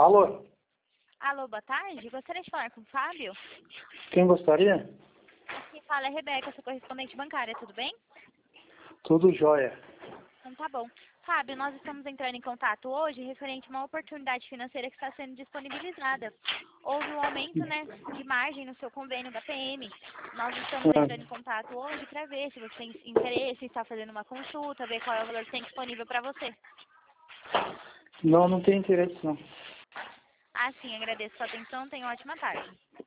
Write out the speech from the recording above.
Alô? Alô, boa tarde. Gostaria de falar com o Fábio? Quem gostaria? Quem fala é Rebeca, sou correspondente bancária, tudo bem? Tudo jóia. Então tá bom. Fábio, nós estamos entrando em contato hoje referente a uma oportunidade financeira que está sendo disponibilizada. Houve um aumento, né, de margem no seu convênio da PM. Nós estamos entrando em contato hoje para ver se você tem interesse, está fazendo uma consulta, ver qual é o valor que tem disponível para você. Não, não tem interesse não. Ah, sim, agradeço sua atenção, tenha uma ótima tarde.